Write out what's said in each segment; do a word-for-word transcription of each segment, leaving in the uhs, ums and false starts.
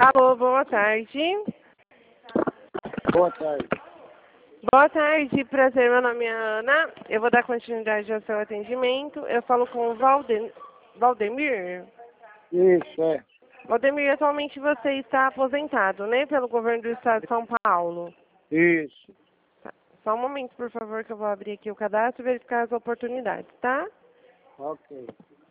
Alô, boa tarde. Boa tarde. Boa tarde, prazer, meu nome é Ana. Eu vou dar continuidade ao seu atendimento. Eu falo com o Valde... Valdemir. Isso, é. Valdemir, atualmente você está aposentado, né, pelo governo do estado de São Paulo. Isso. Tá. Só um momento, por favor, que eu vou abrir aqui o cadastro e verificar as oportunidades, tá? Ok.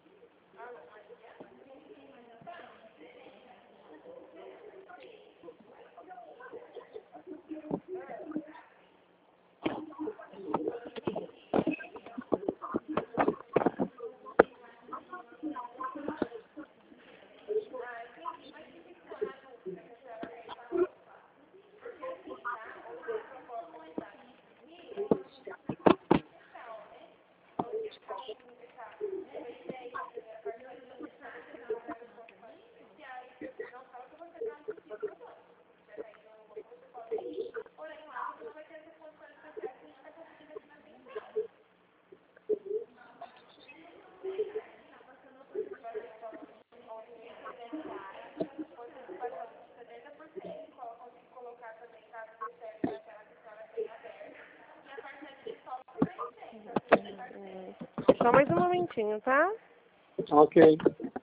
Só mais um momentinho, tá? Ok.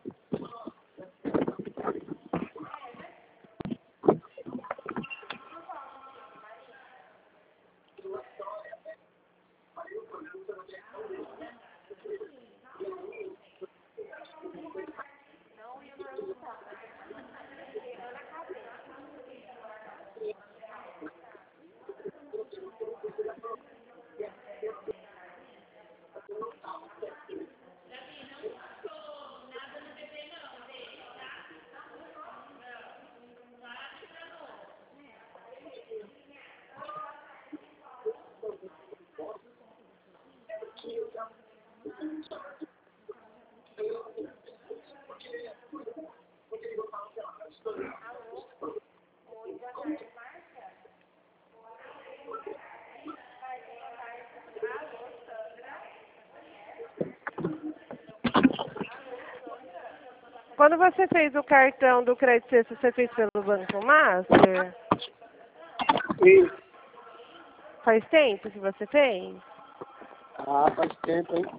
Quando você fez o cartão do Crédito Sexta, você fez pelo Banco Master? Isso. Faz tempo que você fez? Ah, faz tempo, hein?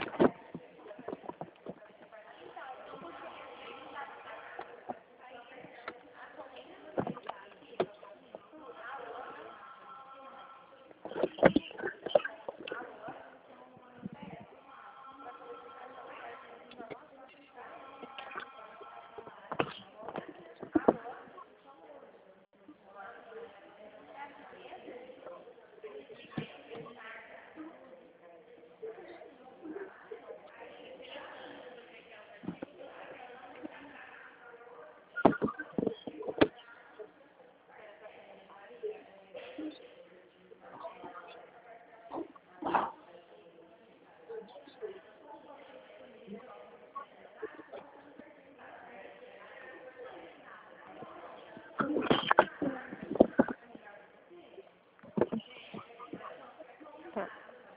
Tá.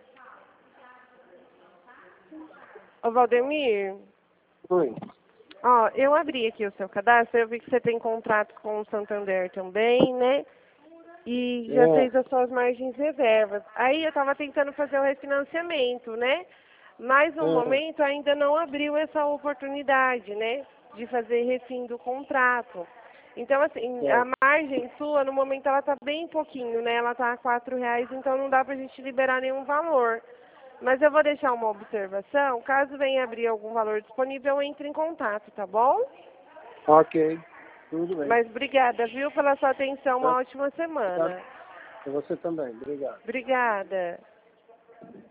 Ô, Valdemir, Oi. ó, eu abri aqui o seu cadastro, eu vi que você tem contrato com o Santander também, né? E já É. fez as suas margens reservas. Aí eu estava tentando fazer o refinanciamento, né? Mas no É. momento ainda não abriu essa oportunidade, né? De fazer refim do contrato. Então, assim, É. a margem sua, no momento, ela tá bem pouquinho, né? Ela tá a quatro reais, então não dá pra gente liberar nenhum valor. Mas eu vou deixar uma observação. Caso venha abrir algum valor disponível, eu entre em contato, tá bom? Ok. Tudo bem. Mas obrigada, viu, pela sua atenção. Uma Tá. ótima semana. Tá. Você também. Obrigado. Obrigada.